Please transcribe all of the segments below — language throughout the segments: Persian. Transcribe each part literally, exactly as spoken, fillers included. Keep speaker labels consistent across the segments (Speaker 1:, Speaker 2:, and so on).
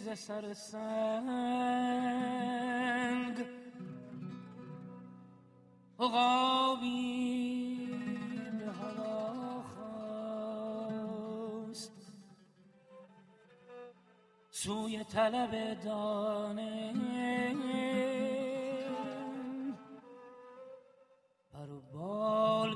Speaker 1: ز سر سنگ عقابی به هوا خواست سوی طلب دانه پر و بال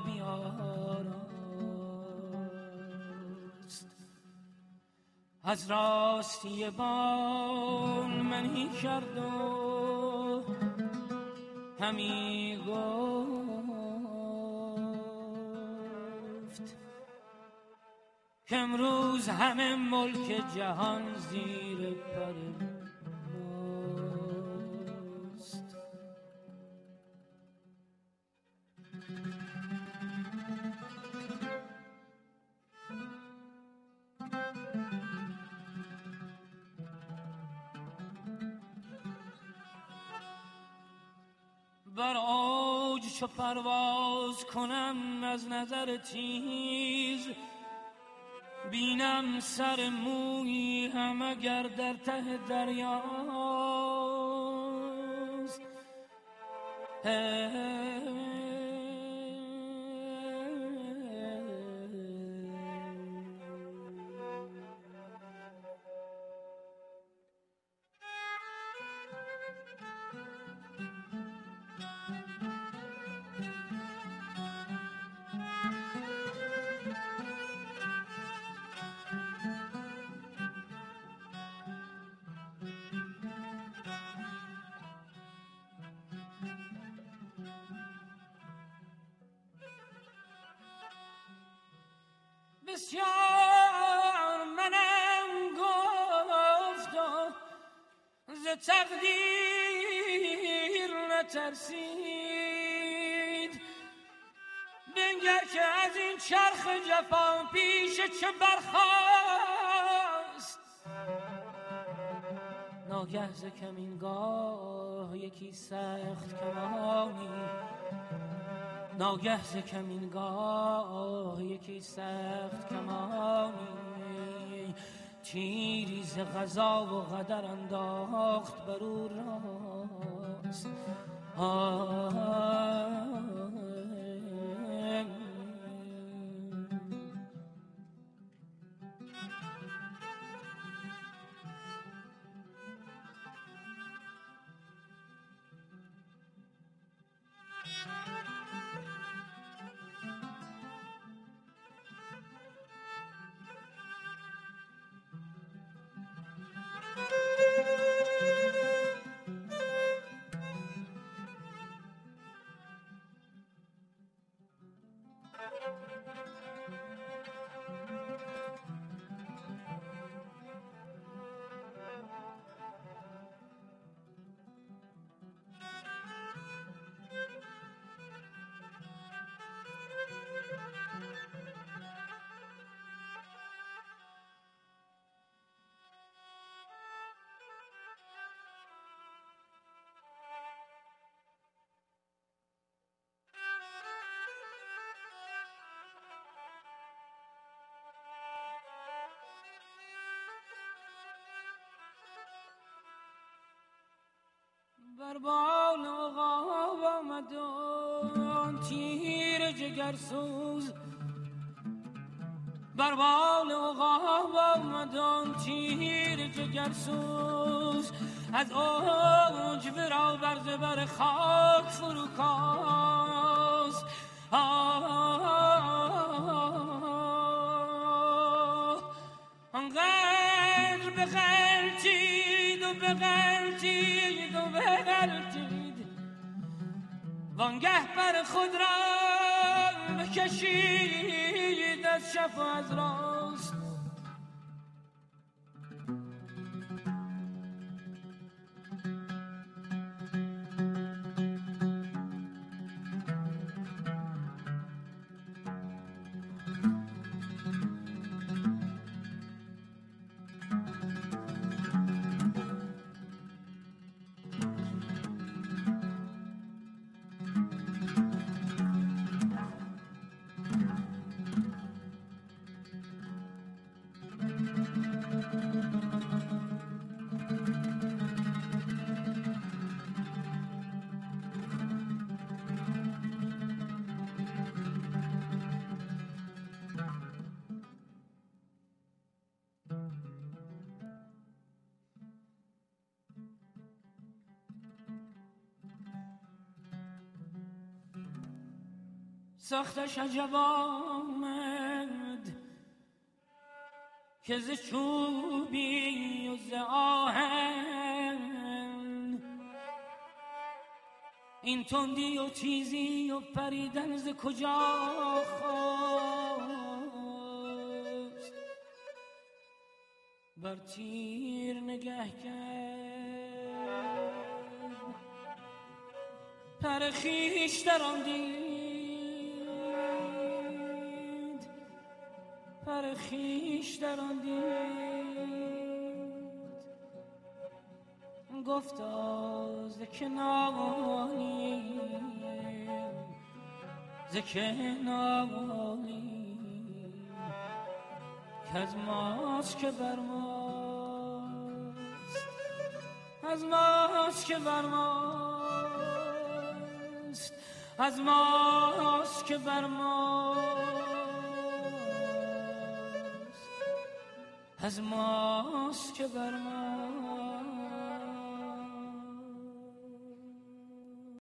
Speaker 1: بیاراست از راستی بال منهی کرد و همی گفت که امروز همه ملک جهان زیر پر ماست. بر اوج چو پرواز کنم از نظر تیز بینم سر مویی هم اگر در ته دریاست. بسیار منم گفت و ز تقدیر نترسید بنگر که از این چرخ جفا پیش چه برخاست. ناگه ز کمینگاه یکی سخت کمانی ناگه ز کمینگاه یکی سخت کمانی تیری ز قضا و قدر انداخت بر او راست. بر بال عقاب آمد آن تیر جگرسوز بر بال عقاب آمد آن تیر جگرسوز از اوج برا بر زبر خاک فرو کاست. آنقدر بغلطید و بغلطید و بغلطید وانگه پر خود را بکشید از چپ و از راست. سختش عجب آمد که ز چوبی و ز آهن این تندی و تیزی و پریدن ز کجا خواست بر تیر نگه کرد پر خویش دراندید پر خویش دراندید گفتا ز کنانی ز کنانی که از ماست که بر ماست از ماست که بر ماست از ماست که بر ماست از ماست که بر ماست